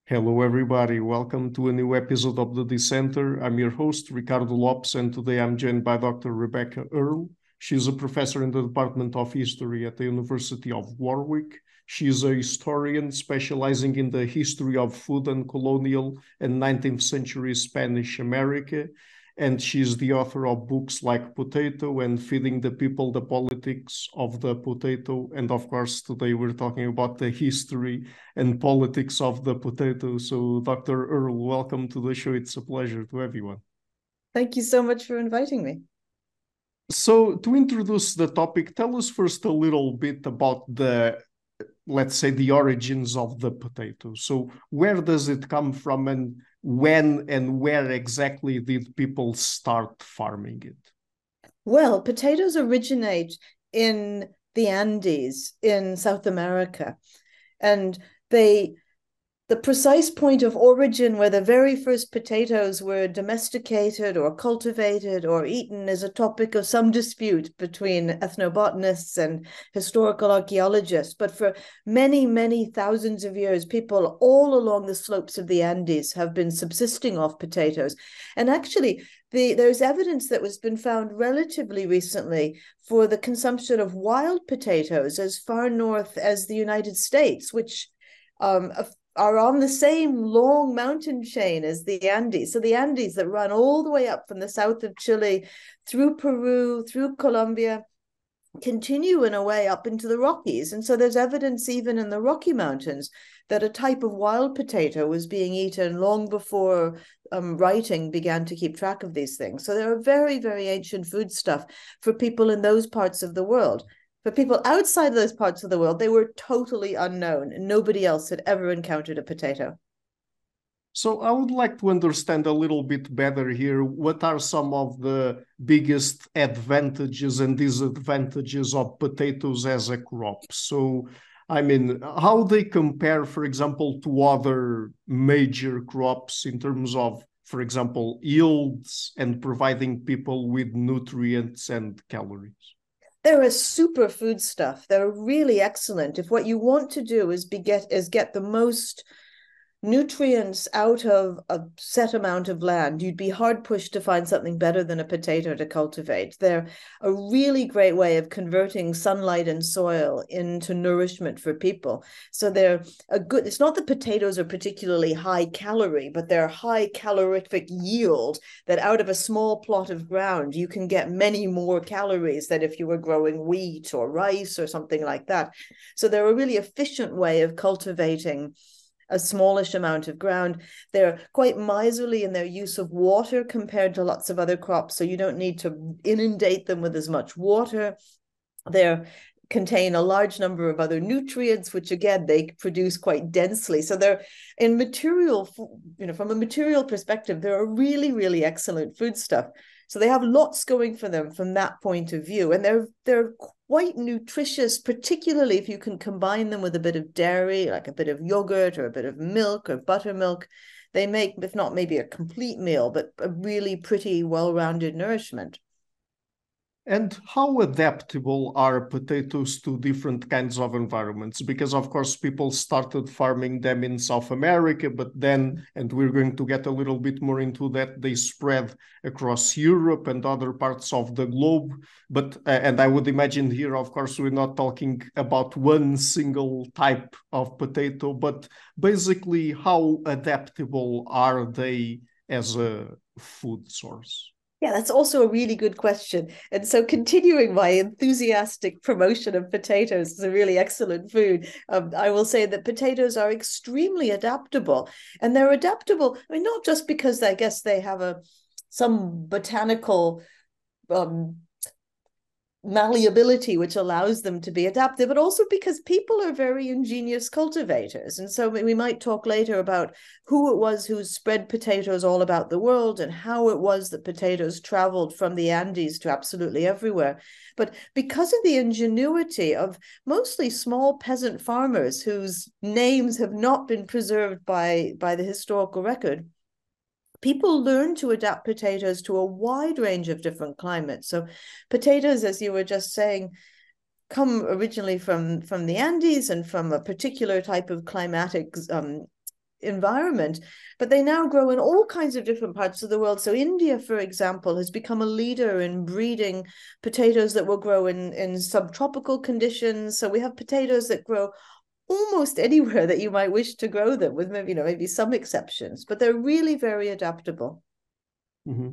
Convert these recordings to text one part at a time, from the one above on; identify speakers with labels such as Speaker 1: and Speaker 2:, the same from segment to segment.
Speaker 1: Hello, everybody. Welcome to a new episode of the Dissenter. I'm your host, Ricardo Lopes, and today I'm joined by Dr. Rebecca Earle. She's a professor in the Department of History at the University of Warwick. She is a historian specializing in the history of food and colonial and 19th century Spanish America. And she's the author of books like Potato and Feeding the People, the Politics of the Potato. And of course, today we're talking about the history and politics of the potato. So, Dr. Earle, welcome to the show. It's a pleasure to have you on.
Speaker 2: Thank you so much for inviting me.
Speaker 1: So, to introduce the topic, tell us first a little bit about let's say, the origins of the potato. So, where does it come from, and when and where exactly did people start farming it?
Speaker 2: Well, potatoes originate in the Andes in South America, and the precise point of origin where the very first potatoes were domesticated or cultivated or eaten is a topic of some dispute between ethnobotanists and historical archaeologists. But for many, many thousands of years, people all along the slopes of the Andes have been subsisting off potatoes. And actually, there's evidence that has been found relatively recently for the consumption of wild potatoes as far north as the United States, which are on the same long mountain chain as the Andes. So the Andes that run all the way up from the south of Chile, through Peru, through Colombia, continue in a way up into the Rockies. And so there's evidence even in the Rocky Mountains that a type of wild potato was being eaten long before writing began to keep track of these things. So they're a very, very ancient foodstuff for people in those parts of the world. For people outside of those parts of the world, they were totally unknown. Nobody else had ever encountered a potato.
Speaker 1: So I would like to understand a little bit better here. What are some of the biggest advantages and disadvantages of potatoes as a crop? So, I mean, how they compare, for example, to other major crops in terms of, for example, yields and providing people with nutrients and calories?
Speaker 2: They're a super food stuff. They're really excellent. If what you want to do is get the most nutrients out of a set amount of land, you'd be hard pushed to find something better than a potato to cultivate. They're a really great way of converting sunlight and soil into nourishment for people. So they're a good, it's not that potatoes are particularly high calorie, but they're high calorific yield that out of a small plot of ground, you can get many more calories than if you were growing wheat or rice or something like that. So they're a really efficient way of cultivating a smallish amount of ground. They're quite miserly in their use of water compared to lots of other crops, so you don't need to inundate them with as much water. They contain a large number of other nutrients, which again, they produce quite densely. So they're in material, from a material perspective, they're a really, really excellent foodstuff. So they have lots going for them from that point of view. And they're quite nutritious, particularly if you can combine them with a bit of dairy, like a bit of yogurt or a bit of milk or buttermilk. They make, if not maybe a complete meal, but a really pretty well-rounded nourishment.
Speaker 1: And how adaptable are potatoes to different kinds of environments? Because, of course, people started farming them in South America, but then, and we're going to get a little bit more into that, they spread across Europe and other parts of the globe. But, and I would imagine here, of course, we're not talking about one single type of potato, but basically, how adaptable are they as a food source?
Speaker 2: Yeah, that's also a really good question. And so, continuing my enthusiastic promotion of potatoes as a really excellent food, I will say that potatoes are extremely adaptable. And they're adaptable, I mean, not just because I guess they have some botanical malleability which allows them to be adaptive, but also because people are very ingenious cultivators. And so we might talk later about who it was who spread potatoes all about the world and how it was that potatoes traveled from the Andes to absolutely everywhere. But because of the ingenuity of mostly small peasant farmers whose names have not been preserved by the historical record, people learn to adapt potatoes to a wide range of different climates. So potatoes, as you were just saying, come originally from the Andes and from a particular type of climatic environment, but they now grow in all kinds of different parts of the world. So India, for example, has become a leader in breeding potatoes that will grow in subtropical conditions. So we have potatoes that grow almost anywhere that you might wish to grow them, with maybe some exceptions, but they're really very adaptable.
Speaker 1: Mm-hmm.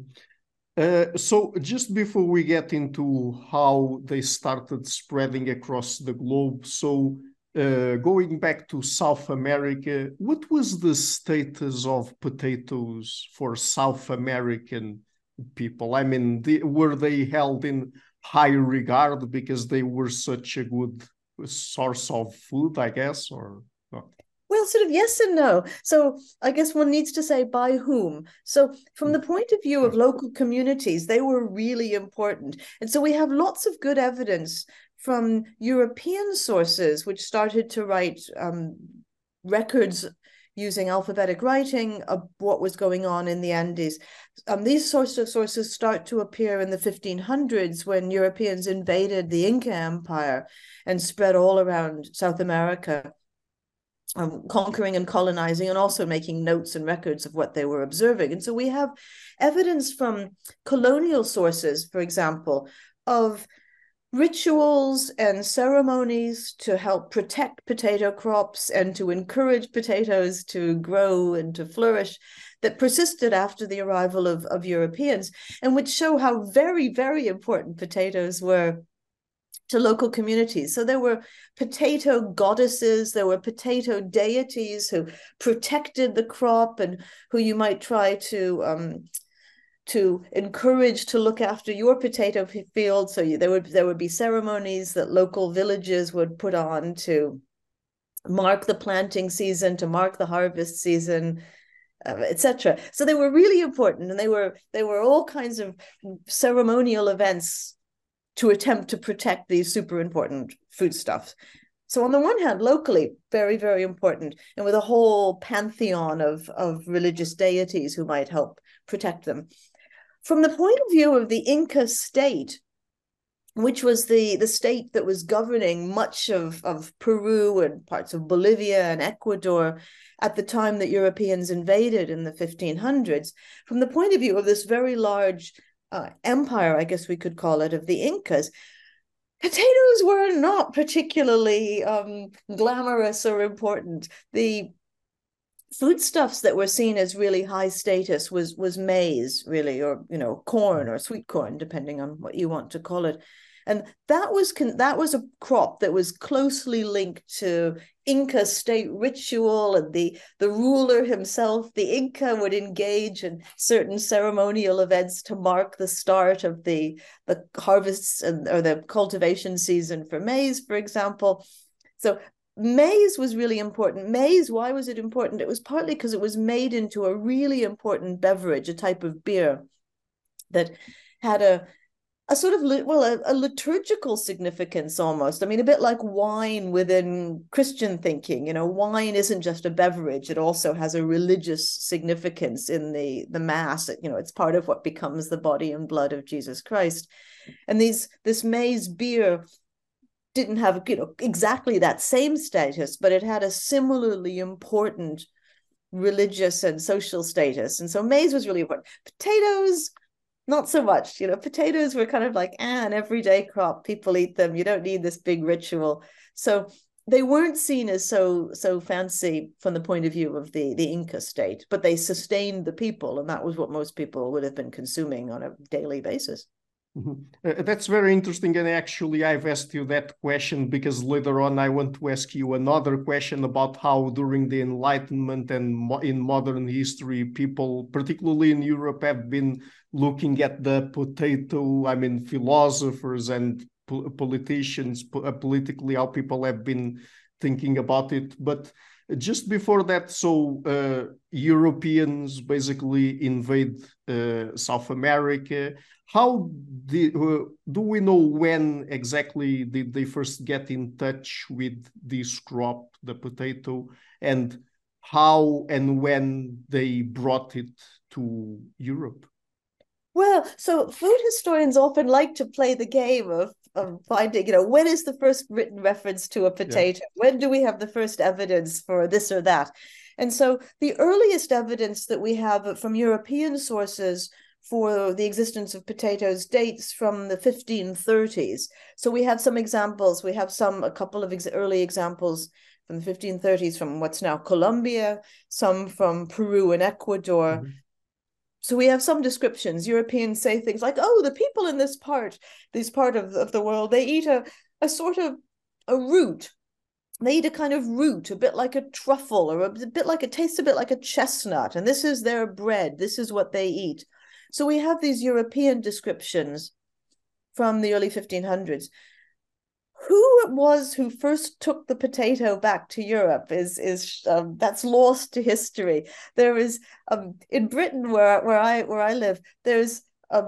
Speaker 1: So just before we get into how they started spreading across the globe, so going back to South America, what was the status of potatoes for South American people? I mean, were they held in high regard because they were such a good source of food, I guess, or not?
Speaker 2: Well, sort of yes and no. So I guess one needs to say by whom. So from the point of view of local communities, they were really important. And so we have lots of good evidence from European sources, which started to write records using alphabetic writing of what was going on in the Andes. These sources start to appear in the 1500s when Europeans invaded the Inca Empire and spread all around South America. Conquering and colonizing, and also making notes and records of what they were observing. And so we have evidence from colonial sources, for example, of rituals and ceremonies to help protect potato crops and to encourage potatoes to grow and to flourish that persisted after the arrival of Europeans, and which show how very, very important potatoes were to local communities. So there were potato goddesses, there were potato deities who protected the crop and who you might try to encourage to look after your potato field. So there would be ceremonies that local villages would put on to mark the planting season, to mark the harvest season, etc. So they were really important, and they were all kinds of ceremonial events to attempt to protect these super important foodstuffs. So on the one hand, locally, very, very important, and with a whole pantheon of religious deities who might help protect them. From the point of view of the Inca state, which was the state that was governing much of Peru and parts of Bolivia and Ecuador at the time that Europeans invaded in the 1500s, from the point of view of this very large empire, I guess we could call it, of the Incas, potatoes were not particularly glamorous or important. The foodstuffs that were seen as really high status was maize, really, or corn or sweet corn, depending on what you want to call it. And that was a crop that was closely linked to Inca state ritual, and the ruler himself, the Inca, would engage in certain ceremonial events to mark the start of the harvests or the cultivation season for maize, for example. So maize was really important. Maize, why was it important? It was partly because it was made into a really important beverage, a type of beer that had a sort of, a liturgical significance almost. I mean, a bit like wine within Christian thinking. Wine isn't just a beverage. It also has a religious significance in the Mass. It's part of what becomes the body and blood of Jesus Christ. And this maize beer didn't have exactly that same status, but it had a similarly important religious and social status. And so maize was really important. Potatoes, not so much. Potatoes were kind of like an everyday crop. People eat them. You don't need this big ritual. So they weren't seen as so fancy from the point of view of the Inca state, but they sustained the people, and that was what most people would have been consuming on a daily basis.
Speaker 1: Mm-hmm. That's very interesting, and actually I've asked you that question because later on I want to ask you another question about how during the Enlightenment and in modern history, people, particularly in Europe, have been looking at the potato, philosophers and politicians, politically, how people have been thinking about it. But just before that, so Europeans basically invade South America. How do we know when exactly did they first get in touch with this crop, the potato, and how and when they brought it to Europe?
Speaker 2: Well, so food historians often like to play the game of finding, when is the first written reference to a potato? Yeah. When do we have the first evidence for this or that? And so the earliest evidence that we have from European sources for the existence of potatoes dates from the 1530s. So we have some examples. We have a couple of early examples from the 1530s from what's now Colombia, some from Peru and Ecuador. Mm-hmm. So we have some descriptions. Europeans say things like, oh, the people in this part of the world, they eat a sort of a root. They eat a kind of root, a bit like a truffle, or tastes a bit like a chestnut. And this is their bread. This is what they eat. So we have these European descriptions from the early 1500s. Who it was who first took the potato back to Europe is that's lost to history. There is in Britain where I live, there's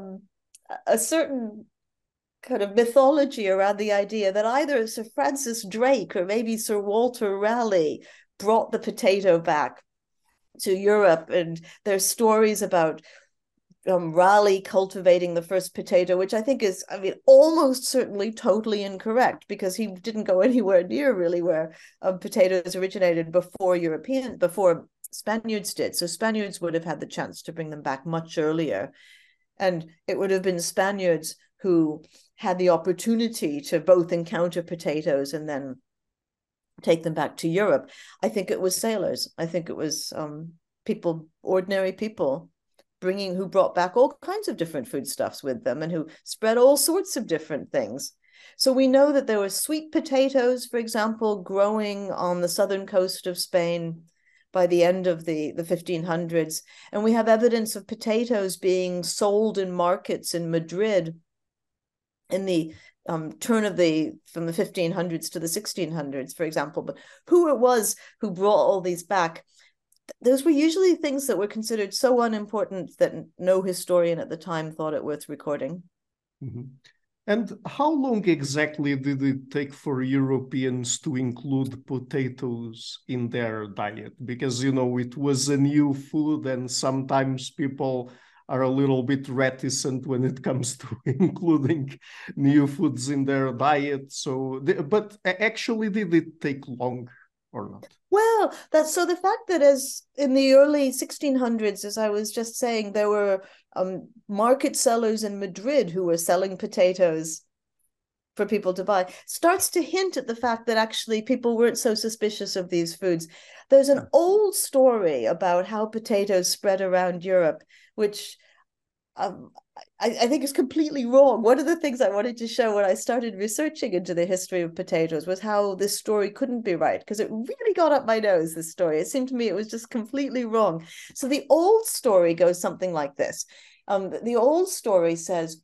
Speaker 2: a certain kind of mythology around the idea that either Sir Francis Drake or maybe Sir Walter Raleigh brought the potato back to Europe, and there's stories about Raleigh cultivating the first potato, which I think is, almost certainly totally incorrect, because he didn't go anywhere near really where potatoes originated before Spaniards did. So Spaniards would have had the chance to bring them back much earlier. And it would have been Spaniards who had the opportunity to both encounter potatoes and then take them back to Europe. I think it was sailors. I think it was ordinary people who brought back all kinds of different foodstuffs with them and who spread all sorts of different things. So we know that there were sweet potatoes, for example, growing on the southern coast of Spain by the end of the 1500s. And we have evidence of potatoes being sold in markets in Madrid in the turn of from the 1500s to the 1600s, for example. But who it was who brought all these back, those were usually things that were considered so unimportant that no historian at the time thought it worth recording.
Speaker 1: Mm-hmm. And how long exactly did it take for Europeans to include potatoes in their diet? Because, it was a new food, and sometimes people are a little bit reticent when it comes to including new foods in their diet. But actually, did it take long or not?
Speaker 2: Well, the fact that as in the early 1600s, as I was just saying, there were market sellers in Madrid who were selling potatoes for people to buy, starts to hint at the fact that actually people weren't so suspicious of these foods. There's an old story about how potatoes spread around Europe, which I think is completely wrong. One of the things I wanted to show when I started researching into the history of potatoes was how this story couldn't be right, because it really got up my nose, this story. It seemed to me it was just completely wrong. So the old story goes something like this. The old story says,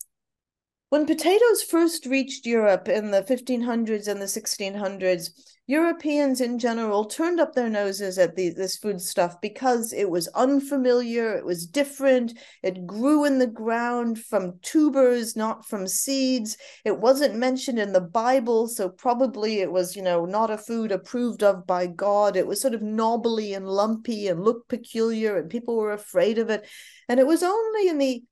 Speaker 2: when potatoes first reached Europe in the 1500s and the 1600s, Europeans in general turned up their noses at this foodstuff because it was unfamiliar, it was different, it grew in the ground from tubers, not from seeds. It wasn't mentioned in the Bible, so probably it was, not a food approved of by God. It was sort of knobbly and lumpy and looked peculiar, and people were afraid of it. And it was only in the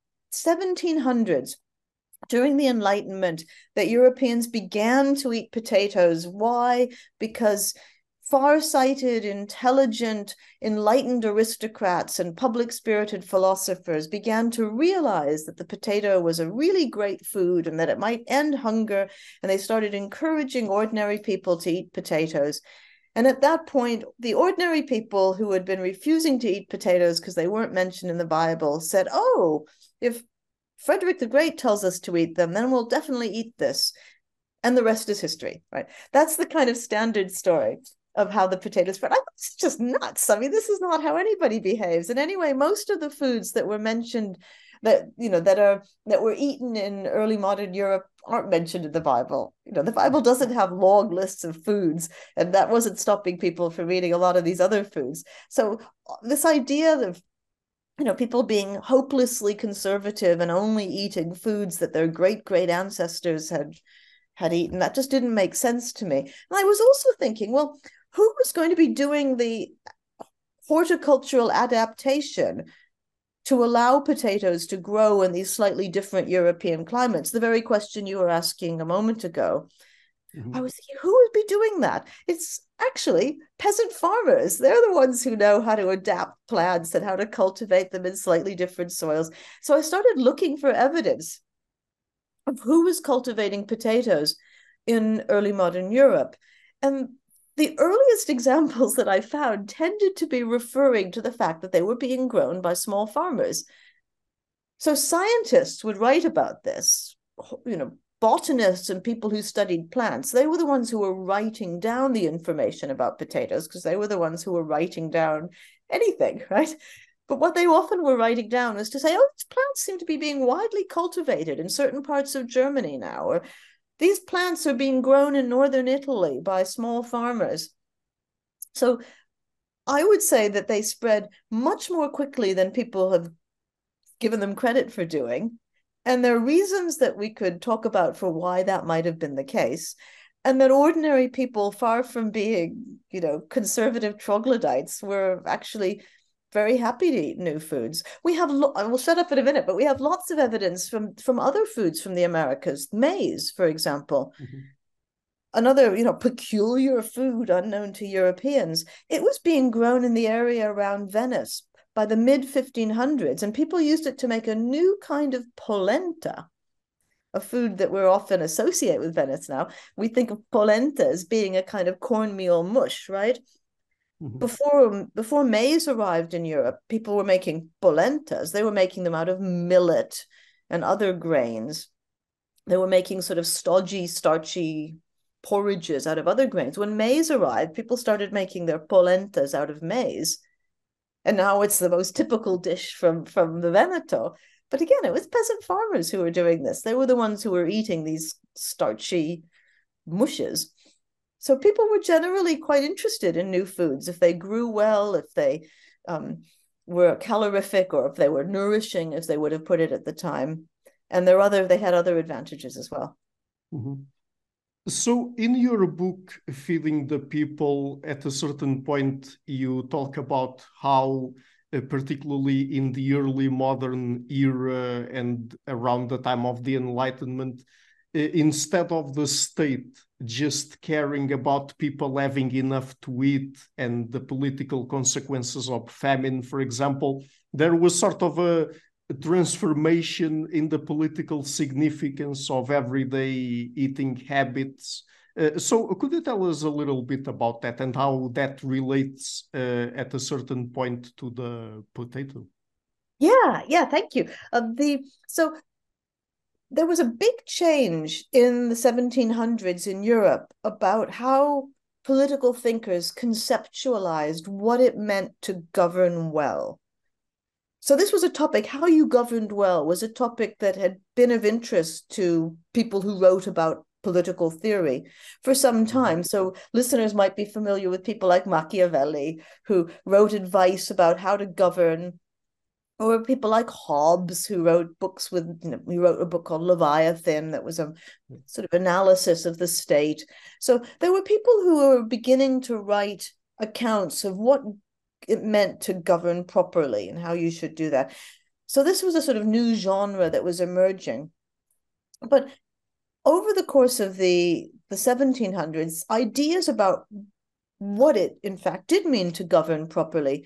Speaker 2: 1700s, during the Enlightenment, that Europeans began to eat potatoes. Why? Because far-sighted, intelligent, enlightened aristocrats and public-spirited philosophers began to realize that the potato was a really great food and that it might end hunger, and they started encouraging ordinary people to eat potatoes. And at that point, the ordinary people who had been refusing to eat potatoes because they weren't mentioned in the Bible said, oh, if Frederick the Great tells us to eat them, then we'll definitely eat this. And the rest is history, right? That's the kind of standard story of how the potato spread. It's just nuts. This is not how anybody behaves. And anyway, most of the foods that were mentioned that were eaten in early modern Europe aren't mentioned in the Bible. The Bible doesn't have long lists of foods, and that wasn't stopping people from eating a lot of these other foods. So this idea of people being hopelessly conservative and only eating foods that their great ancestors had eaten, that just didn't make sense to me. And I was also thinking, well, who was going to be doing the horticultural adaptation to allow potatoes to grow in these slightly different European climates? The very question you were asking a moment ago. I was thinking, who would be doing that? It's actually peasant farmers. They're the ones who know how to adapt plants and how to cultivate them in slightly different soils. So I started looking for evidence of who was cultivating potatoes in early modern Europe. And the earliest examples that I found tended to be referring to the fact that they were being grown by small farmers. So scientists would write about this, botanists and people who studied plants. They were the ones who were writing down the information about potatoes because they were the ones who were writing down anything, right? But what they often were writing down was to say, oh, these plants seem to be being widely cultivated in certain parts of Germany now, or these plants are being grown in northern Italy by small farmers. So I would say that they spread much more quickly than people have given them credit for doing. And there are reasons that we could talk about for why that might have been the case. And that ordinary people, far from being, conservative troglodytes, were actually very happy to eat new foods. We have, we'll shut up in a minute, but we have lots of evidence from other foods from the Americas. Maize, for example, another, peculiar food unknown to Europeans. It was being grown in the area around Venice by the mid-1500s, and people used it to make a new kind of polenta, a food that we're often associate with Venice now. We think of polenta as being a kind of cornmeal mush, right? Before maize arrived in Europe, people were making polentas. They were making them out of millet and other grains. They were making sort of stodgy, starchy porridges out of other grains. When maize arrived, people started making their polentas out of maize. And now it's the most typical dish from the Veneto. But again, it was peasant farmers who were doing this. They were the ones who were eating these starchy mushes. So people were generally quite interested in new foods. If they grew well, if they were calorific, or if they were nourishing, as they would have put it at the time. And they had other advantages as well.
Speaker 1: So in your book, Feeding the People, at a certain point, you talk about how, particularly in the early modern era and around the time of the Enlightenment, instead of the state just caring about people having enough to eat and the political consequences of famine, for example, there was sort of a transformation in the political significance of everyday eating habits. So could you tell us a little bit about that and how that relates at a certain point to the potato?
Speaker 2: Yeah, thank you. So there was a big change in the 1700s in Europe about how political thinkers conceptualized what it meant to govern well. So this was a topic, how you governed well, was a topic that had been of interest to people who wrote about political theory for some time. So listeners might be familiar with people like Machiavelli, who wrote advice about how to govern, or people like Hobbes, who wrote books he wrote a book called Leviathan that was a sort of analysis of the state. So there were people who were beginning to write accounts of what it meant to govern properly and how you should do that. So this was a sort of new genre that was emerging. But over the course of the 1700s, ideas about what it in fact did mean to govern properly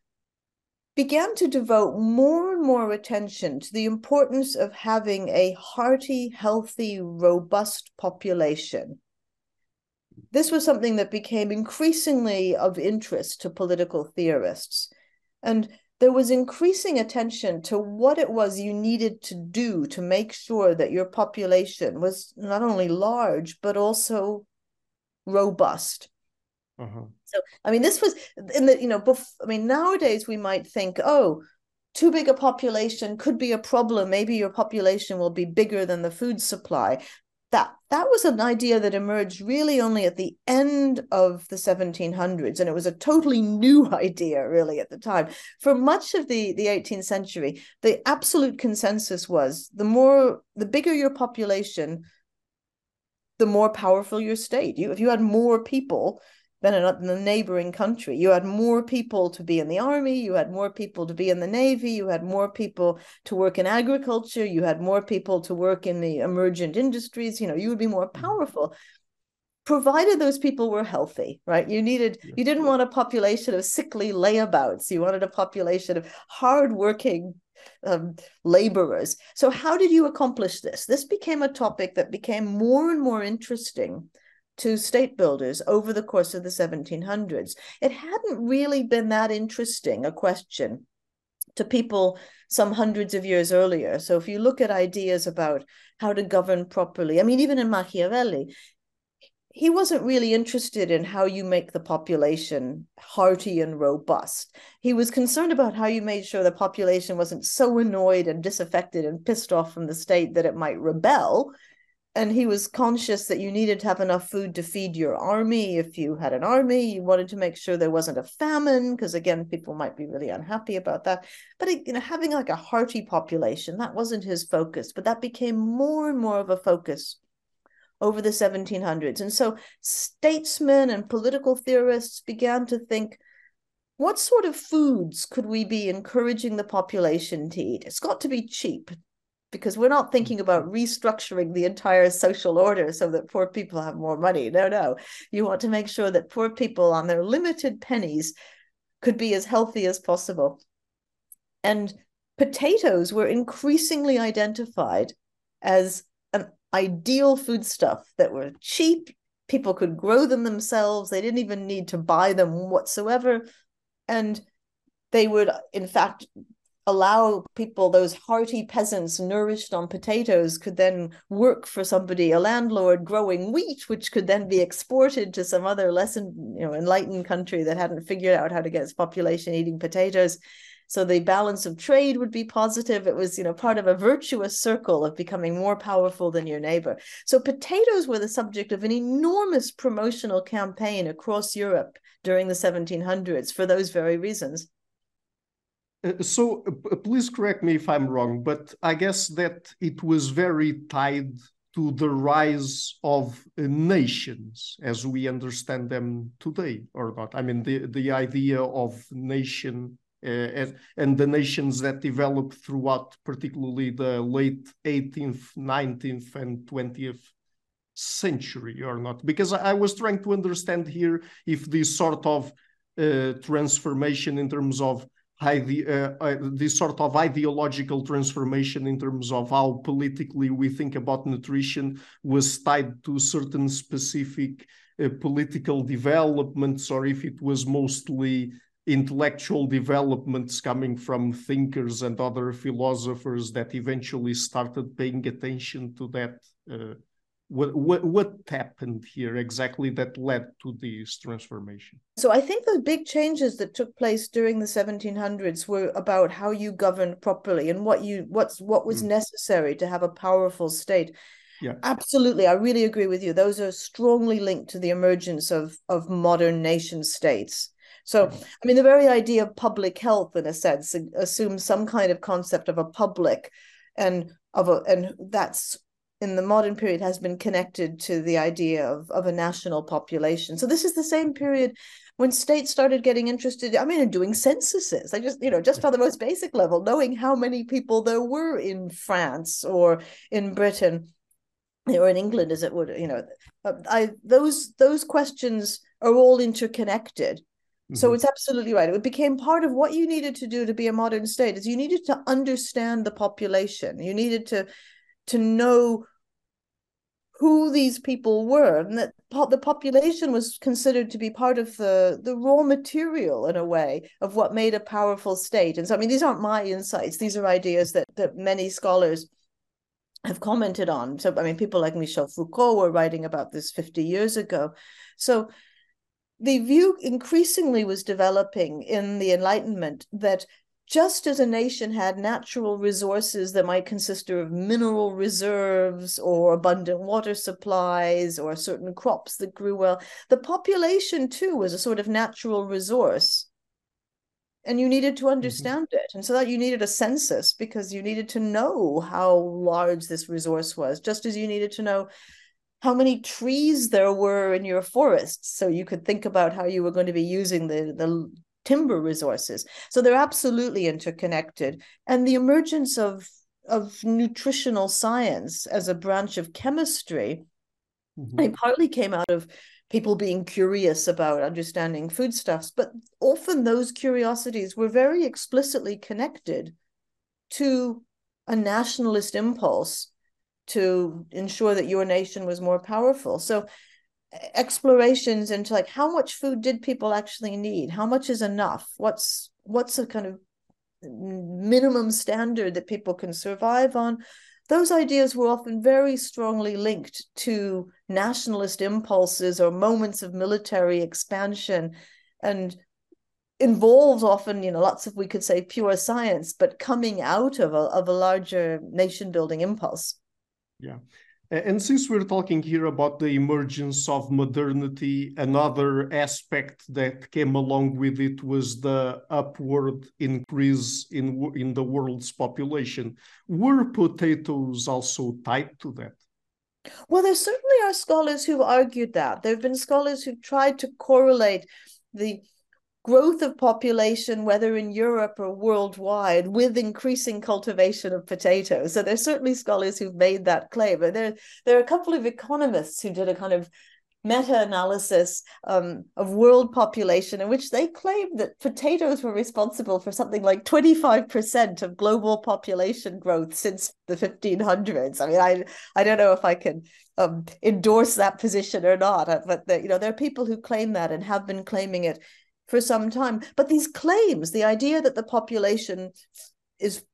Speaker 2: began to devote more and more attention to the importance of having a hearty, healthy, robust population. This was something that became increasingly of interest to political theorists. And there was increasing attention to what it was you needed to do to make sure that your population was not only large, but also robust. So, I mean, this was in the, nowadays we might think, oh, too big a population could be a problem. Maybe your population will be bigger than the food supply. That was an idea that emerged really only at the end of the 1700s, and it was a totally new idea really at the time. For much of the 18th century, the absolute consensus was the bigger your population, the more powerful your state. If you had more people than in a neighboring country, you had more people to be in the army, you had more people to be in the navy, you had more people to work in agriculture, you had more people to work in the emergent industries, you would be more powerful. provided those people were healthy, right? You didn't want a population of sickly layabouts. You wanted a population of hardworking laborers. So how did you accomplish this? This became a topic that became more and more interesting to state builders over the course of the 1700s. It hadn't really been that interesting a question to people some hundreds of years earlier. So if you look at ideas about how to govern properly, I mean, even in Machiavelli, he wasn't really interested in how you make the population hearty and robust. He was concerned about how you made sure the population wasn't so annoyed and disaffected and pissed off from the state that it might rebel. And he was conscious that you needed to have enough food to feed your army. If you had an army, you wanted to make sure there wasn't a famine, because again, people might be really unhappy about that. But having like a hearty population, that wasn't his focus, but that became more and more of a focus over the 1700s. And so statesmen and political theorists began to think, what sort of foods could we be encouraging the population to eat? It's got to be cheap, because we're not thinking about restructuring the entire social order so that poor people have more money. No. You want to make sure that poor people on their limited pennies could be as healthy as possible. And potatoes were increasingly identified as an ideal foodstuff that were cheap. People could grow them themselves. They didn't even need to buy them whatsoever. And they would, in fact, allow people, those hearty peasants nourished on potatoes, could then work for somebody, a landlord, growing wheat, which could then be exported to some other less enlightened country that hadn't figured out how to get its population eating potatoes. So the balance of trade would be positive. It was, part of a virtuous circle of becoming more powerful than your neighbor. So potatoes were the subject of an enormous promotional campaign across Europe during the 1700s for those very reasons.
Speaker 1: So please correct me if I'm wrong, but I guess that it was very tied to the rise of nations as we understand them today, or not? I mean, the idea of nation and the nations that developed throughout particularly the late 18th, 19th, and 20th century, or not? Because I was trying to understand here if this sort of transformation in terms of this sort of ideological transformation in terms of how politically we think about nutrition was tied to certain specific political developments, or if it was mostly intellectual developments coming from thinkers and other philosophers that eventually started paying attention to that. What happened here exactly that led to this transformation?
Speaker 2: So I think the big changes that took place during the 1700s were about how you governed properly and what was necessary to have a powerful state.
Speaker 1: Yeah,
Speaker 2: absolutely. I really agree with you. Those are strongly linked to the emergence of modern nation states. So, I mean, the very idea of public health, in a sense, assumes some kind of concept of a public, and that's in the modern period has been connected to the idea of a national population. So this is the same period when states started getting interested, in doing censuses. Just on the most basic level, knowing how many people there were in France or in Britain or in England, as it would, those questions are all interconnected. So it's absolutely right. It became part of what you needed to do to be a modern state is you needed to understand the population. You needed to know who these people were, and that the population was considered to be part of the raw material, in a way, of what made a powerful state. And so, these aren't my insights. These are ideas that many scholars have commented on. So, people like Michel Foucault were writing about this 50 years ago. So the view increasingly was developing in the Enlightenment that just as a nation had natural resources that might consist of mineral reserves or abundant water supplies or certain crops that grew well, the population too was a sort of natural resource. And you needed to understand it. And so that you needed a census, because you needed to know how large this resource was, just as you needed to know how many trees there were in your forests, so you could think about how you were going to be using the timber resources. So they're absolutely interconnected. And the emergence of nutritional science as a branch of chemistry It partly came out of people being curious about understanding foodstuffs, but often those curiosities were very explicitly connected to a nationalist impulse to ensure that your nation was more powerful. So explorations into like, how much food did people actually need? How much is enough? What's a kind of minimum standard that people can survive on? Those ideas were often very strongly linked to nationalist impulses or moments of military expansion, and involves often, lots of, we could say, pure science, but coming out of a larger nation building impulse.
Speaker 1: Yeah. And since we're talking here about the emergence of modernity, another aspect that came along with it was the upward increase in the world's population. Were potatoes also tied to that?
Speaker 2: Well, there certainly are scholars who've argued that. There have been scholars who've tried to correlate the growth of population, whether in Europe or worldwide, with increasing cultivation of potatoes. So there's certainly scholars who've made that claim. But there are a couple of economists who did a kind of meta-analysis of world population in which they claimed that potatoes were responsible for something like 25% of global population growth since the 1500s. I mean, I don't know if I can endorse that position or not, but there are people who claim that and have been claiming it for some time. But these claims, the idea that the population is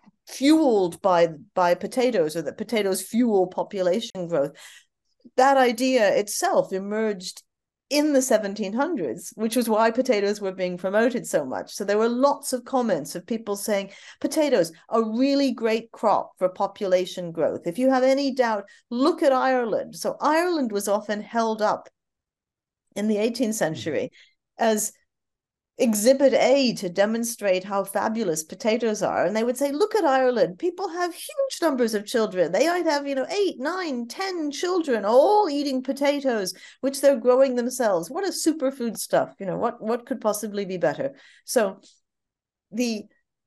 Speaker 2: fueled by potatoes, or that potatoes fuel population growth, that idea itself emerged in the 1700s, which was why potatoes were being promoted so much. So there were lots of comments of people saying potatoes are a really great crop for population growth. If you have any doubt, look at Ireland. So Ireland was often held up in the 18th century as exhibit A to demonstrate how fabulous potatoes are. And they would say, look at Ireland. People have huge numbers of children. They might have, 8, 9, 10 children all eating potatoes, which they're growing themselves. What a superfood stuff. What could possibly be better? So the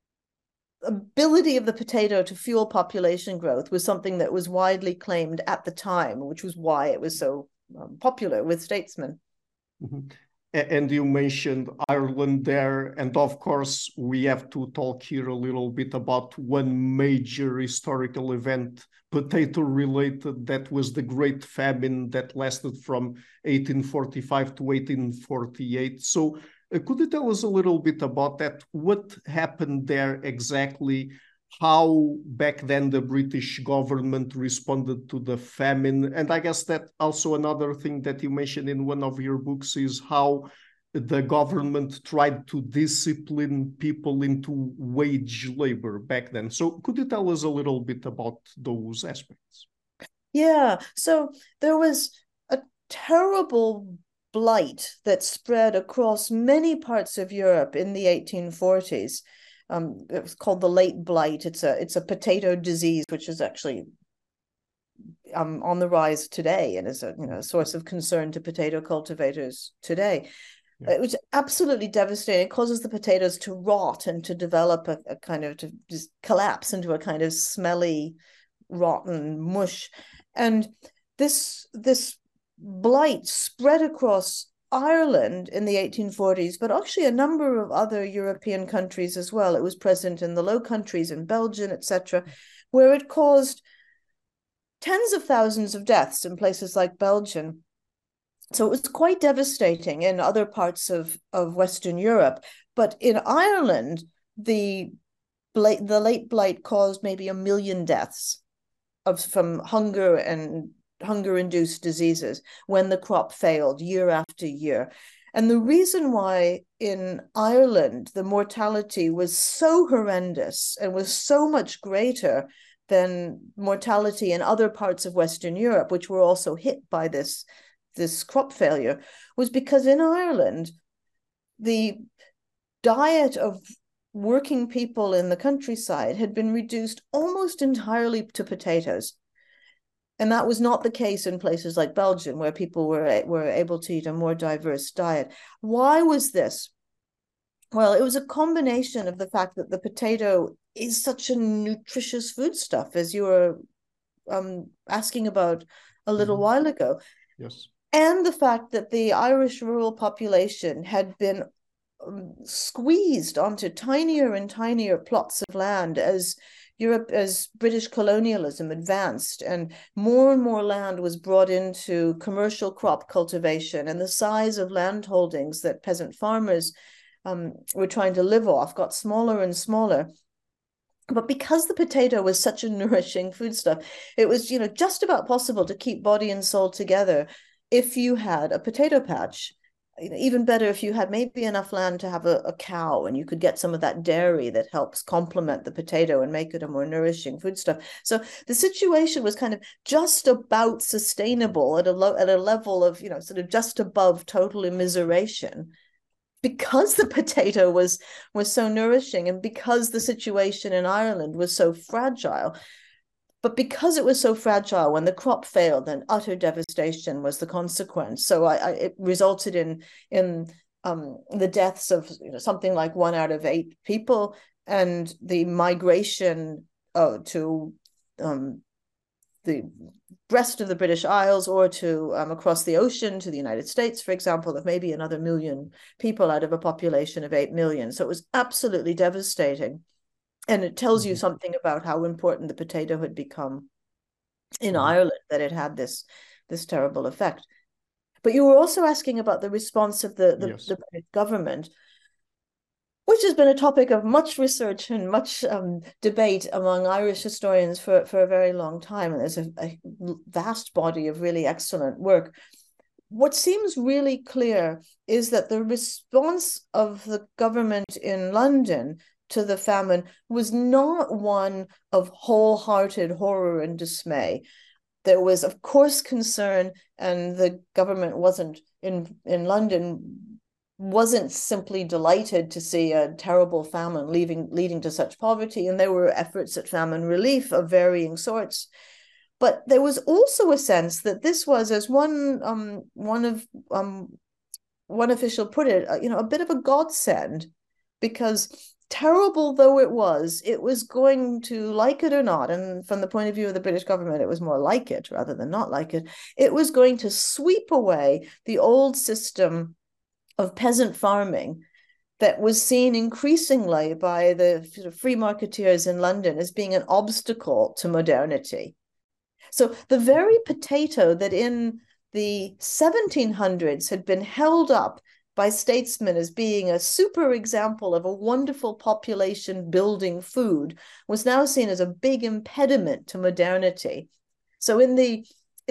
Speaker 2: ability of the potato to fuel population growth was something that was widely claimed at the time, which was why it was so popular with statesmen.
Speaker 1: Mm-hmm. And you mentioned Ireland there, and of course we have to talk here a little bit about one major historical event, potato related, that was the Great Famine that lasted from 1845 to 1848. So could you tell us a little bit about that? What happened there exactly? How back then the British government responded to the famine? And I guess that also another thing that you mentioned in one of your books is how the government tried to discipline people into wage labor back then. So could you tell us a little bit about those aspects?
Speaker 2: Yeah, so there was a terrible blight that spread across many parts of Europe in the 1840s. It was called the late blight. It's a potato disease, which is actually on the rise today and is a source of concern to potato cultivators today. Yeah. It was absolutely devastating. It causes the potatoes to rot and to develop a kind of, to just collapse into a kind of smelly, rotten mush. And this blight spread across Ireland in the 1840s, but actually a number of other European countries as well. It was present in the Low Countries, in Belgium, etc., where it caused tens of thousands of deaths in places like Belgium. So it was quite devastating in other parts of Western Europe. But in Ireland, the late blight caused maybe 1 million deaths from hunger and hunger-induced diseases when the crop failed year after year. And the reason why in Ireland the mortality was so horrendous and was so much greater than mortality in other parts of Western Europe, which were also hit by this crop failure, was because in Ireland, the diet of working people in the countryside had been reduced almost entirely to potatoes. And that was not the case in places like Belgium, where people were able to eat a more diverse diet. Why was this? Well, it was a combination of the fact that the potato is such a nutritious foodstuff, as you were asking about a little while ago.
Speaker 1: Yes.
Speaker 2: And the fact that the Irish rural population had been squeezed onto tinier and tinier plots of land as British colonialism advanced, and more land was brought into commercial crop cultivation, and the size of land holdings that peasant farmers were trying to live off got smaller and smaller. But because the potato was such a nourishing foodstuff, it was, just about possible to keep body and soul together if you had a potato patch. Even better if you had maybe enough land to have a cow, and you could get some of that dairy that helps complement the potato and make it a more nourishing foodstuff. So the situation was kind of just about sustainable at a level of, sort of just above total immiseration, because the potato was so nourishing, and because the situation in Ireland was so fragile. But because it was so fragile, when the crop failed, then utter devastation was the consequence. So it resulted in the deaths of something like 1 out of 8 people, and the migration to the rest of the British Isles, or to across the ocean to the United States, for example, of maybe another 1 million people out of a population of 8 million. So it was absolutely devastating. And it tells you something about how important the potato had become in Ireland, that it had this terrible effect. But you were also asking about the response of the British government, which has been a topic of much research and much debate among Irish historians for a very long time. And there's a vast body of really excellent work. What seems really clear is that the response of the government in London to the famine was not one of wholehearted horror and dismay. There was, of course, concern, and the government in London wasn't simply delighted to see a terrible famine leading to such poverty, and there were efforts at famine relief of varying sorts. But there was also a sense that this was, as one official put it, a bit of a godsend, because terrible though it was going to, like it or not, and from the point of view of the British government, it was more like it rather than not like it, it was going to sweep away the old system of peasant farming that was seen increasingly by the sort of free marketeers in London as being an obstacle to modernity. So the very potato that in the 1700s had been held up by statesmen as being a super example of a wonderful population building food was now seen as a big impediment to modernity. So in the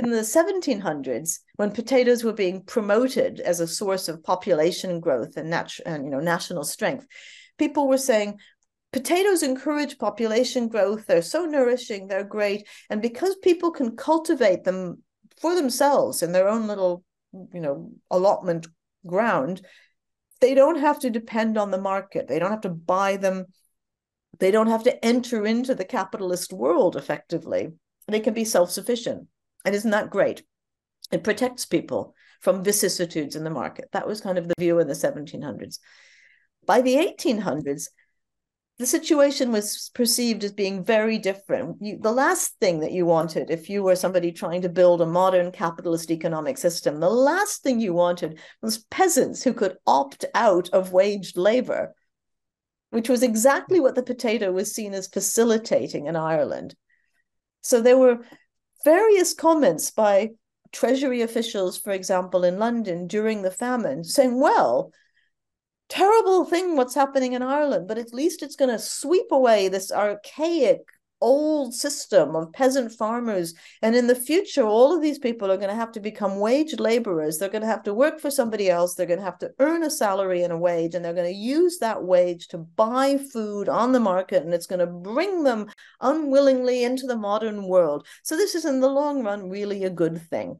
Speaker 2: 1700s, when potatoes were being promoted as a source of population growth and national strength, people were saying, potatoes encourage population growth, they're so nourishing, they're great, and because people can cultivate them for themselves in their own little allotment ground, they don't have to depend on the market, they don't have to buy them, they don't have to enter into the capitalist world effectively, they can be self-sufficient. And isn't that great? It protects people from vicissitudes in the market. That was kind of the view in the 1700s. By the 1800s, the situation was perceived as being very different. The last thing that you wanted, if you were somebody trying to build a modern capitalist economic system, the last thing you wanted was peasants who could opt out of waged labor, which was exactly what the potato was seen as facilitating in Ireland. So there were various comments by Treasury officials, for example, in London during the famine, saying, well, terrible thing what's happening in Ireland, but at least it's going to sweep away this archaic old system of peasant farmers. And in the future, all of these people are going to have to become wage laborers. They're going to have to work for somebody else. They're going to have to earn a salary and a wage, and they're going to use that wage to buy food on the market, and it's going to bring them unwillingly into the modern world. So this is, in the long run, really a good thing.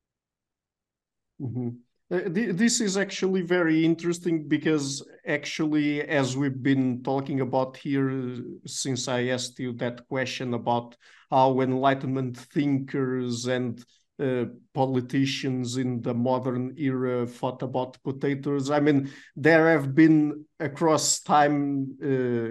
Speaker 1: Mm-hmm. This is actually very interesting, because actually, as we've been talking about here, since I asked you that question about how Enlightenment thinkers and politicians in the modern era thought about potatoes, I mean, there have been across time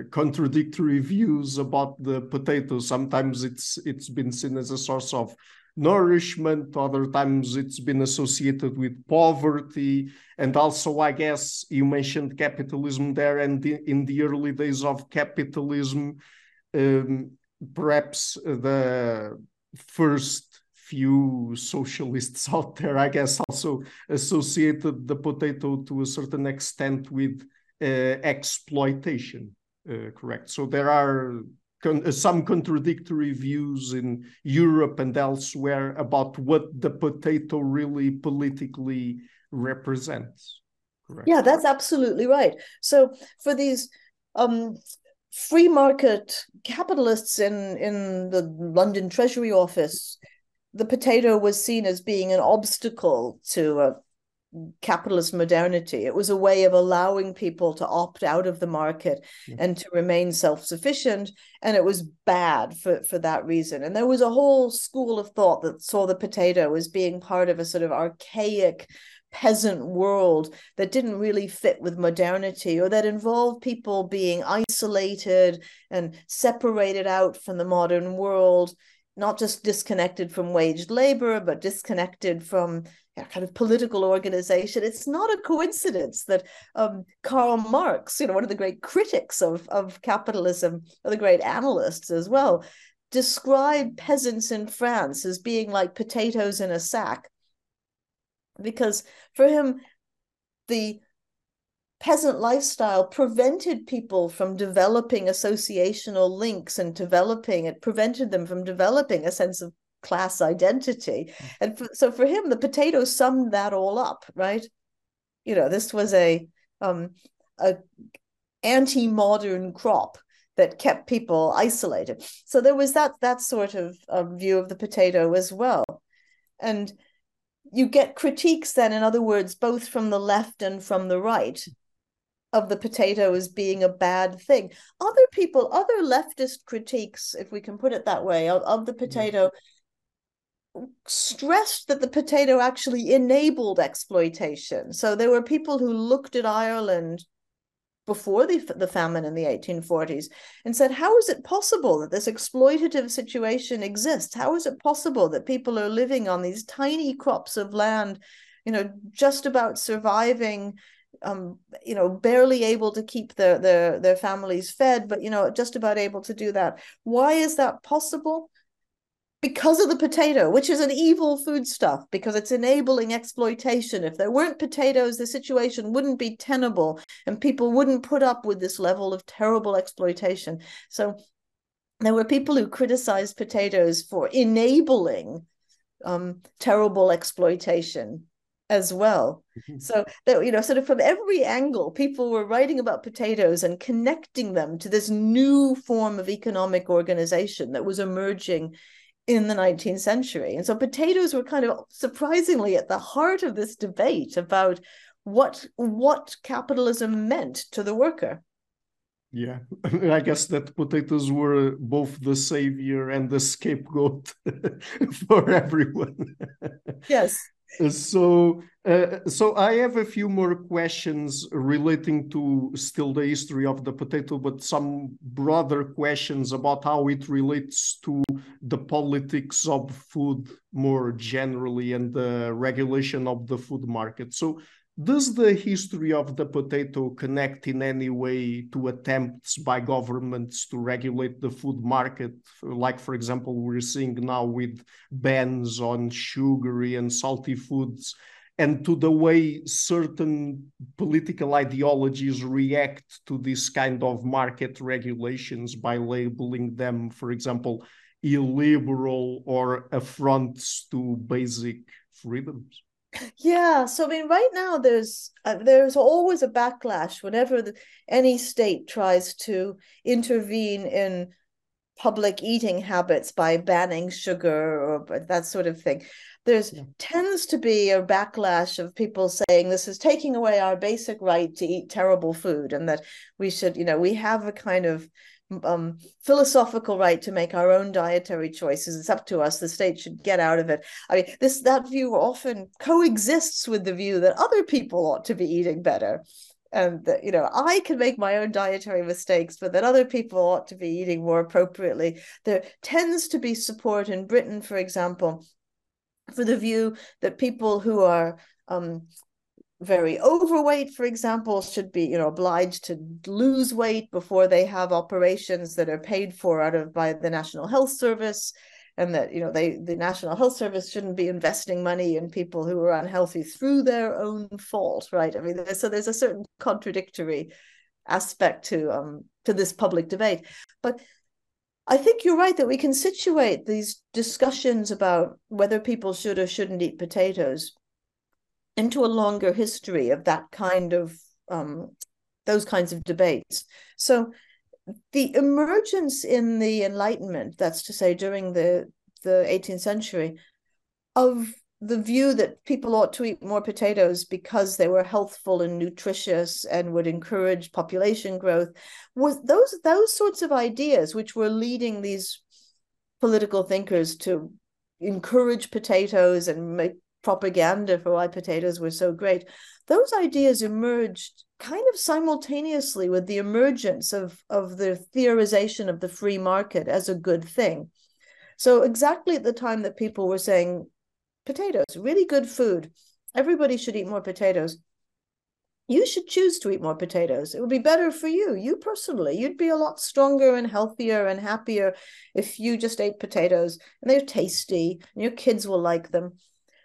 Speaker 1: contradictory views about the potato. Sometimes it's been seen as a source of nourishment, other times it's been associated with poverty. And also, I guess you mentioned capitalism there, and in the early days of capitalism, perhaps the first few socialists out there, I guess, also associated the potato to a certain extent with exploitation, correct? So there are some contradictory views in Europe and elsewhere about what the potato really politically represents. Correct?
Speaker 2: Yeah, that's absolutely right. So for these free market capitalists in the London Treasury Office, the potato was seen as being an obstacle to capitalist modernity. It was a way of allowing people to opt out of the market and to remain self-sufficient, and it was bad for that reason. And there was a whole school of thought that saw the potato as being part of a sort of archaic peasant world that didn't really fit with modernity, or that involved people being isolated and separated out from the modern world, not just disconnected from waged labor, but disconnected from kind of political organization. It's not a coincidence that Karl Marx, one of the great critics of capitalism, or the great analysts as well, described peasants in France as being like potatoes in a sack. Because for him, the peasant lifestyle prevented people from developing associational links and prevented them from developing a sense of class identity. And so for him, the potato summed that all up, right? This was a anti-modern crop that kept people isolated. So there was that sort of view of the potato as well. And you get critiques then, in other words, both from the left and from the right, of the potato as being a bad thing. Other leftist critiques, if we can put it that way, of the potato stressed that the potato actually enabled exploitation. So there were people who looked at Ireland before the famine in the 1840s and said, how is it possible that this exploitative situation exists? How is it possible that people are living on these tiny crops of land, just about surviving, barely able to keep their families fed, but, just about able to do that? Why is that possible? Because of the potato, which is an evil foodstuff, because it's enabling exploitation. If there weren't potatoes, the situation wouldn't be tenable, and people wouldn't put up with this level of terrible exploitation. So there were people who criticized potatoes for enabling terrible exploitation as well. So that, sort of from every angle, people were writing about potatoes and connecting them to this new form of economic organization that was emerging in the 19th century. And so potatoes were kind of surprisingly at the heart of this debate about what capitalism meant to the worker.
Speaker 1: Yeah, I guess that potatoes were both the savior and the scapegoat for everyone.
Speaker 2: Yes.
Speaker 1: So I have a few more questions relating to still the history of the potato, but some broader questions about how it relates to the politics of food more generally and the regulation of the food market. So does the history of the potato connect in any way to attempts by governments to regulate the food market? Like, for example, we're seeing now with bans on sugary and salty foods, and to the way certain political ideologies react to this kind of market regulations by labeling them, for example, illiberal or affronts to basic freedoms.
Speaker 2: Yeah, so I mean, right now there's always a backlash whenever any state tries to intervene in public eating habits by banning sugar or that sort of thing. Tends to be a backlash of people saying this is taking away our basic right to eat terrible food, and that we should, we have a kind of philosophical right to make our own dietary choices. It's up to us. The state should get out of it. I mean, that view often coexists with the view that other people ought to be eating better, and that, I can make my own dietary mistakes, but that other people ought to be eating more appropriately. There tends to be support in Britain, for example, for the view that people who are very overweight, for example, should be, obliged to lose weight before they have operations that are paid for by the National Health Service, and that the National Health Service shouldn't be investing money in people who are unhealthy through their own fault, right? I mean, so there's a certain contradictory aspect to this public debate, but I think you're right that we can situate these discussions about whether people should or shouldn't eat potatoes into a longer history of that kind of those kinds of debates. So the emergence in the Enlightenment, that's to say during the 18th century, of the view that people ought to eat more potatoes because they were healthful and nutritious and would encourage population growth, was those sorts of ideas which were leading these political thinkers to encourage potatoes and make propaganda for why potatoes were so great. Those ideas emerged kind of simultaneously with the emergence of the theorization of the free market as a good thing. So exactly at the time that people were saying, potatoes, really good food, everybody should eat more potatoes, you should choose to eat more potatoes. It would be better for you personally. You'd be a lot stronger and healthier and happier if you just ate potatoes, and they're tasty, and your kids will like them.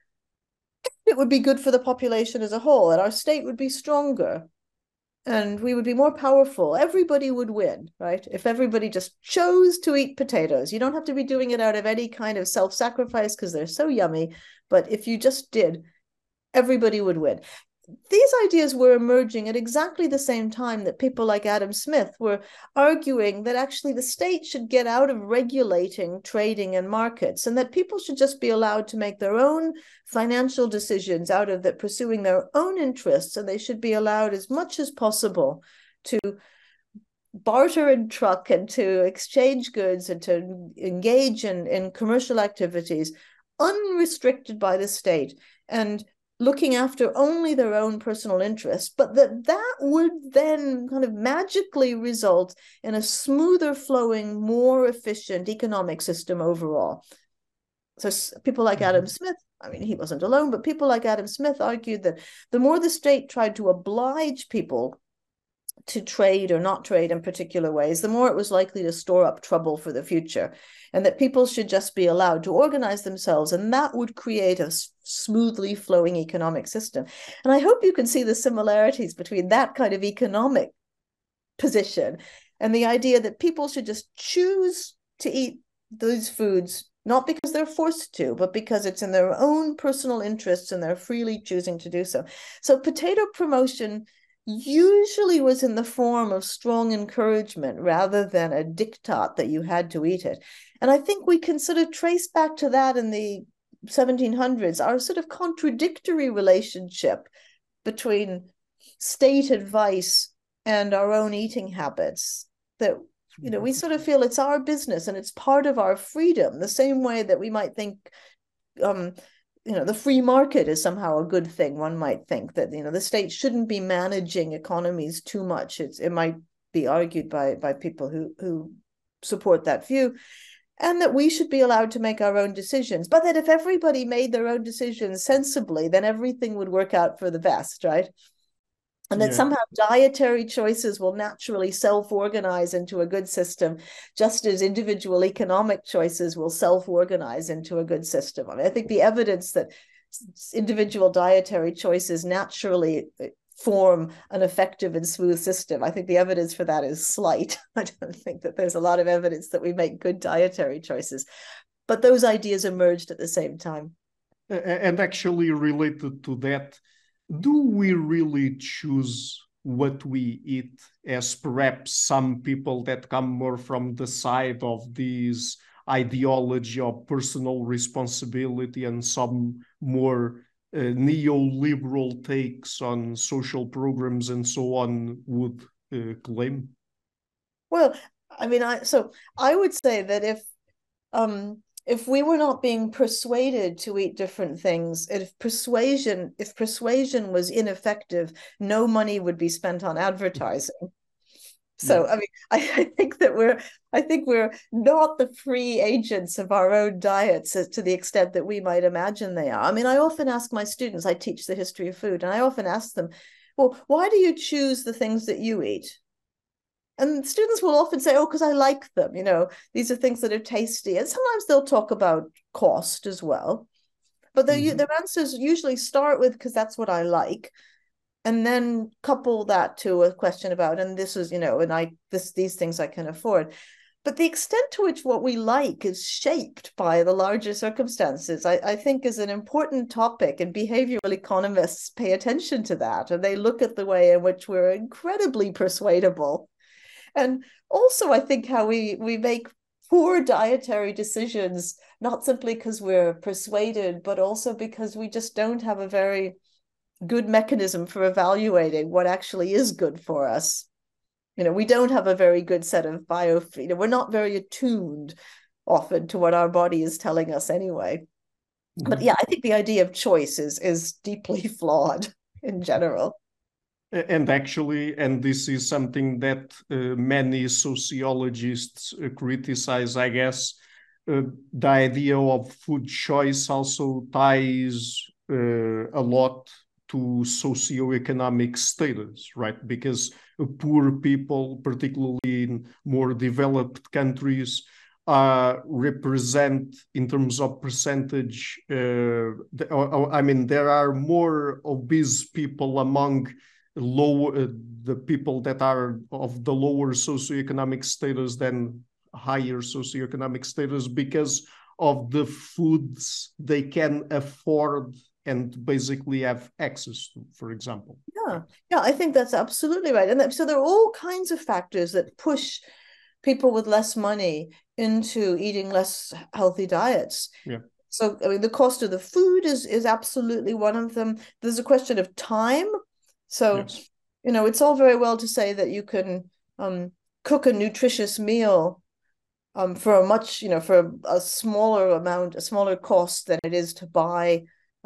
Speaker 2: It would be good for the population as a whole, and our state would be stronger, and we would be more powerful. Everybody would win, right? If everybody just chose to eat potatoes. You don't have to be doing it out of any kind of self-sacrifice because they're so yummy, but if you just did, everybody would win. These ideas were emerging at exactly the same time that people like Adam Smith were arguing that actually the state should get out of regulating trading and markets, and that people should just be allowed to make their own financial decisions out of that, pursuing their own interests, and they should be allowed as much as possible to barter and truck and to exchange goods and to engage in commercial activities unrestricted by the state and looking after only their own personal interests, but that would then kind of magically result in a smoother flowing, more efficient economic system overall. So people like Adam Smith, I mean, he wasn't alone, but people like Adam Smith argued that the more the state tried to oblige people to trade or not trade in particular ways, the more it was likely to store up trouble for the future, and that people should just be allowed to organize themselves, and that would create a smoothly flowing economic system. And I hope you can see the similarities between that kind of economic position and the idea that people should just choose to eat those foods, not because they're forced to, but because it's in their own personal interests and they're freely choosing to do so. So potato promotion usually was in the form of strong encouragement rather than a diktat that you had to eat it. And I think we can sort of trace back to that in the 1700s, our sort of contradictory relationship between state advice and our own eating habits, that we sort of feel it's our business and it's part of our freedom, the same way that we might think the free market is somehow a good thing. One might think that the state shouldn't be managing economies too much. It might be argued by people who support that view, and that we should be allowed to make our own decisions. But that if everybody made their own decisions sensibly, then everything would work out for the best, right? And that somehow dietary choices will naturally self-organize into a good system, just as individual economic choices will self-organize into a good system. I mean, I think the evidence that individual dietary choices naturally form an effective and smooth system, I think the evidence for that is slight. I don't think that there's a lot of evidence that we make good dietary choices. But those ideas emerged at the same time.
Speaker 1: And actually related to that, do we really choose what we eat, as perhaps some people that come more from the side of this ideology of personal responsibility and some more neoliberal takes on social programs and so on would claim?
Speaker 2: Well, I mean, I would say that if we were not being persuaded to eat different things, if persuasion was ineffective, no money would be spent on advertising. So,
Speaker 1: Yeah.
Speaker 2: I mean, I think that we're not the free agents of our own diets to the extent that we might imagine they are. I mean, I often ask my students, I teach the history of food, and I often ask them, well, why do you choose the things that you eat? And students will often say, oh, because I like them. These are things that are tasty. And sometimes they'll talk about cost as well. But their answers usually start with, because that's what I like, and then couple that to a question about, and this is, and these things I can afford. But the extent to which what we like is shaped by the larger circumstances, I think is an important topic, and behavioral economists pay attention to that, and they look at the way in which we're incredibly persuadable. And also, I think how we make poor dietary decisions, not simply because we're persuaded, but also because we just don't have a very good mechanism for evaluating what actually is good for us. We don't have a very good set of we're not very attuned often to what our body is telling us anyway. But yeah, I think the idea of choice is deeply flawed in general.
Speaker 1: And actually, and this is something that many sociologists criticize, I guess, the idea of food choice also ties a lot to socioeconomic status, right? Because poor people, particularly in more developed countries, represent, in terms of percentage, I mean, there are more obese people among the people that are of the lower socioeconomic status than higher socioeconomic status, because of the foods they can afford and basically have access to, for example.
Speaker 2: Yeah, I think that's absolutely right. And so there are all kinds of factors that push people with less money into eating less healthy diets.
Speaker 1: Yeah.
Speaker 2: So, I mean, the cost of the food is absolutely one of them. There's a question of time. So,
Speaker 1: yes.
Speaker 2: It's all very well to say that you can cook a nutritious meal for a much, for a smaller amount, a smaller cost than it is to buy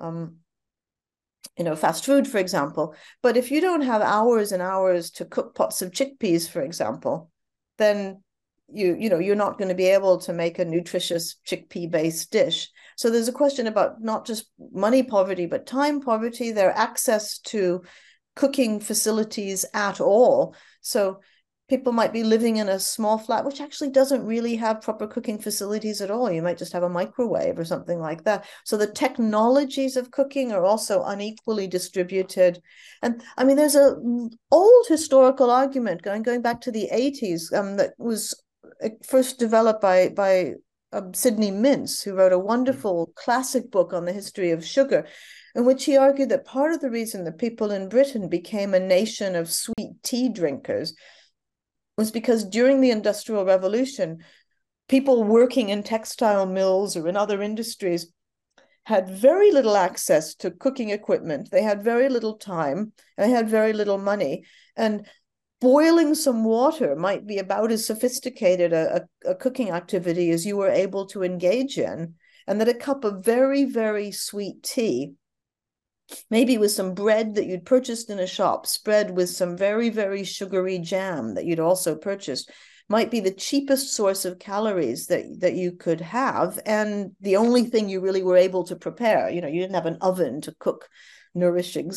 Speaker 2: fast food, for example. But if you don't have hours and hours to cook pots of chickpeas, for example, then you're not going to be able to make a nutritious chickpea-based dish. So there's a question about not just money poverty, but time poverty, their access to cooking facilities at all. So people might be living in a small flat, which actually doesn't really have proper cooking facilities at all. You might just have a microwave or something like that. So the technologies of cooking are also unequally distributed. And I mean, there's an old historical argument going back to the 80s that was first developed by Sidney Mintz, who wrote a wonderful classic book on the history of sugar, in which he argued that part of the reason that people in Britain became a nation of sweet tea drinkers was because during the Industrial Revolution, people working in textile mills or in other industries had very little access to cooking equipment. They had very little time, and they had very little money. And boiling some water might be about as sophisticated a cooking activity as you were able to engage in. And that a cup of very, very sweet tea, maybe with some bread that you'd purchased in a shop, spread with some very, very sugary jam that you'd also purchased, might be the cheapest source of calories that you could have, and the only thing you really were able to prepare. You didn't have an oven to cook nourishing,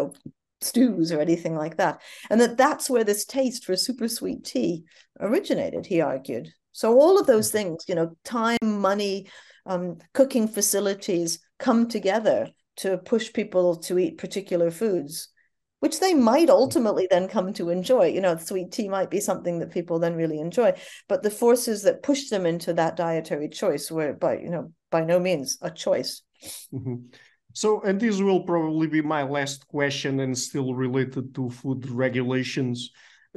Speaker 2: stews or anything like that. And that's where this taste for super sweet tea originated, he argued. So all of those things, time, money, cooking facilities come together to push people to eat particular foods, which they might ultimately then come to enjoy. Sweet tea might be something that people then really enjoy, but the forces that push them into that dietary choice were by no means a choice.
Speaker 1: Mm-hmm. So, and this will probably be my last question, and still related to food regulations.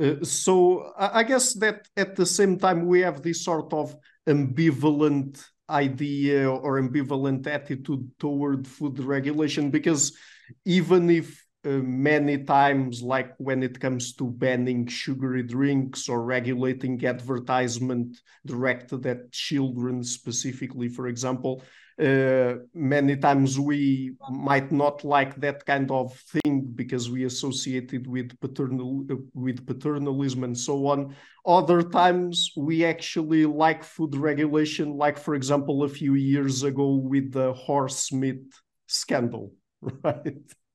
Speaker 1: So I guess that at the same time we have this sort of ambivalent idea or ambivalent attitude toward food regulation, because even if many times, like when it comes to banning sugary drinks or regulating advertisement directed at children specifically, for example, many times we might not like that kind of thing because we associate it with paternalism and so on. Other times we actually like food regulation, like for example a few years ago with the horse meat scandal, right?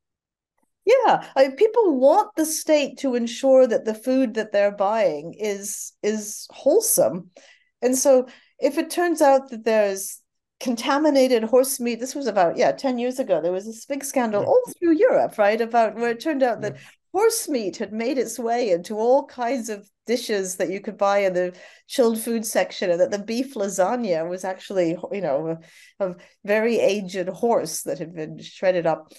Speaker 2: Yeah, people want the state to ensure that the food that they're buying is wholesome. And so if it turns out that there's contaminated horse meat, this was about 10 years ago, there was this big scandal all through Europe, right? About where it turned out that horse meat had made its way into all kinds of dishes that you could buy in the chilled food section, and that the beef lasagna was actually, a very aged horse that had been shredded up.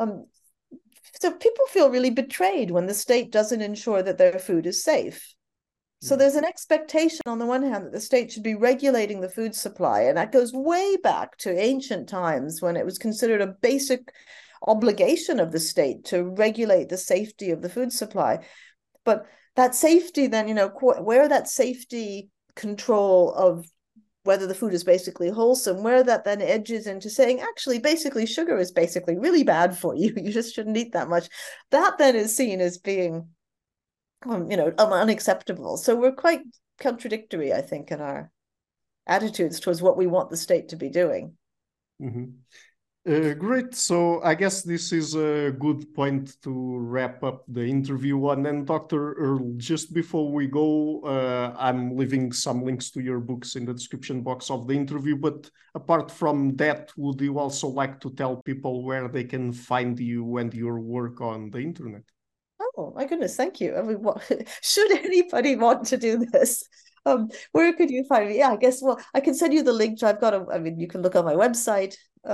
Speaker 2: So people feel really betrayed when the state doesn't ensure that their food is safe. So there's an expectation on the one hand that the state should be regulating the food supply, and that goes way back to ancient times when it was considered a basic obligation of the state to regulate the safety of the food supply. But that safety then, where that safety control of whether the food is basically wholesome, where that then edges into saying, actually, basically, sugar is basically really bad for you. You just shouldn't eat that much. That then is seen as being, unacceptable. So we're quite contradictory, I think, in our attitudes towards what we want the state to be doing.
Speaker 1: Mm-hmm. Great. So I guess this is a good point to wrap up the interview on. And Dr. Earle, just before we go, I'm leaving some links to your books in the description box of the interview. But apart from that, would you also like to tell people where they can find you and your work on the internet?
Speaker 2: Oh, my goodness. Thank you. I mean, should anybody want to do this? Where could you find me? Yeah, I guess, well, I can send you the link. You can look on my website.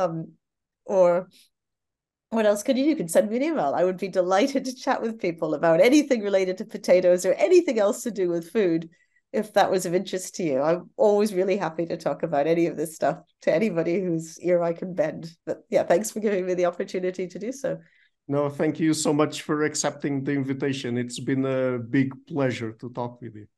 Speaker 2: Or what else could you do? You can send me an email. I would be delighted to chat with people about anything related to potatoes or anything else to do with food, if that was of interest to you. I'm always really happy to talk about any of this stuff to anybody whose ear I can bend. But yeah, thanks for giving me the opportunity to do so.
Speaker 1: No, thank you so much for accepting the invitation. It's been a big pleasure to talk with you.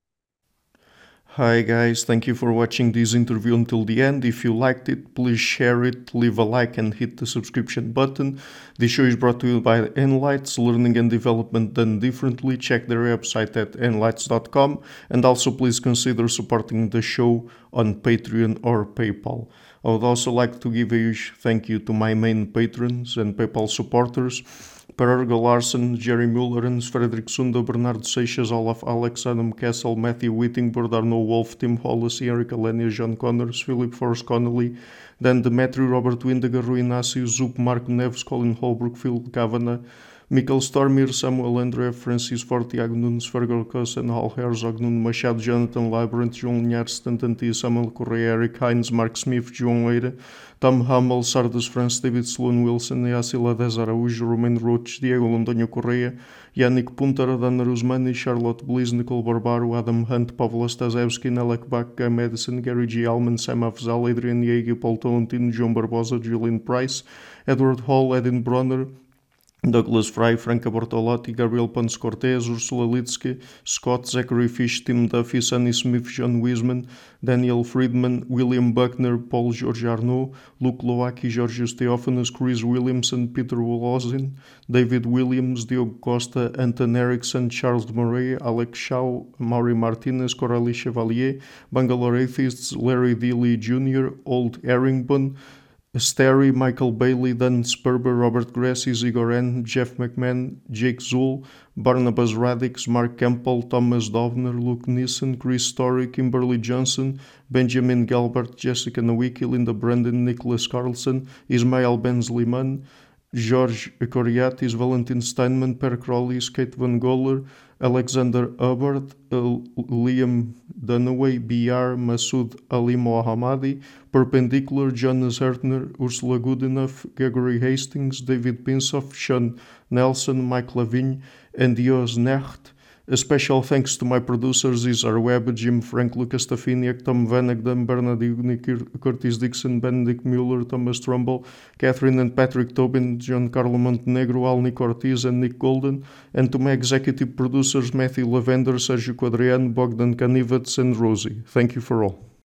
Speaker 1: Hi guys, thank you for watching this interview until the end. If you liked it, please share it, leave a like and hit the subscription button. This show is brought to you by Enlights, learning and development done differently. Check their website at enlights.com, and also please consider supporting the show on Patreon or PayPal. I would also like to give a huge thank you to my main patrons and PayPal supporters: Per Ergo Larsen, Jerry Mullerens, Frederick Sunda, Bernardo Seixas, Olaf Alex, Adam Kessel, Matthew Whittingbird, Arno Wolf, Tim Hollis, Eric Alenia, John Connors, Philip Forrest Connolly, Dan Demetri, Robert Windiger, Rui Inácio, Zup, Marco Neves, Colin Holbrook, Phil Kavanagh, Michael Stormir, Samuel André, Francis Forte, Tiago Nunes, Fergal Cossen, Hal Herzog, Nuno Machado, Jonathan Librant, João Linhares, Stantantia, Samuel Correia, Eric Hines, Mark Smith, João Eira, Tom Hummel, Sardas France, David Sloan Wilson, Yacila Dez Araújo, Romain Roach, Diego Londonho Correia, Yannick Punter, Adana Rusmani, Charlotte Bliss, Nicole Barbaro, Adam Hunt, Pavlo Stasevski, Nelek Bach, Guy Madison, Gary G. Alman, Sam Afzal, Adrian Yeager, Paul Tolentino, João Barbosa, Julian Price, Edward Hall, Edin Bronner, Douglas Fry, Franca Bortolotti, Gabriel Ponce Cortez, Ursula Litsky, Scott, Zachary Fish, Tim Duffy, Sonny Smith, John Wiseman, Daniel Friedman, William Buckner, Paul George Arnaud, Luke Lowacki, Georgios Theophanos, Chris Williamson, Peter Wolozin, David Williams, Diogo Costa, Anton Erickson, Charles Murray, Alex Shaw, Maury Martinez, Coralie Chevalier, Bangalore Atheists, Larry Dealey Jr., Old Erringbone, Sterry, Michael Bailey, Dan Sperber, Robert Grassi, Igor N., Jeff McMahon, Jake Zool, Barnabas Radix, Mark Campbell, Thomas Dovner, Luke Nissen, Chris Story, Kimberly Johnson, Benjamin Galbert, Jessica Nowicki, Linda Brandon, Nicholas Carlson, Ismail Benzliman, George Coriatis, Valentin Steinman, Per Crowley, Kate Van Goller, Alexander Hubbard, Liam Dunaway, BR, Masood Ali Mohammadi, Perpendicular, Jonas Hertner, Ursula Goodenough, Gregory Hastings, David Pinsoff, Sean Nelson, Mike Lavigne, and Dios Necht, A special thanks to my producers Isar Webb, Jim Frank, Lucas Stafiniak, Tom Vanagdam, Bernard Curtis Dixon, Benedict Mueller, Thomas Trumbull, Catherine and Patrick Tobin, Giancarlo Montenegro, Alnick Ortiz and Nick Golden, and to my executive producers Matthew Lavender, Sergio Quadriano, Bogdan Kanivets and Rosie. Thank you for all.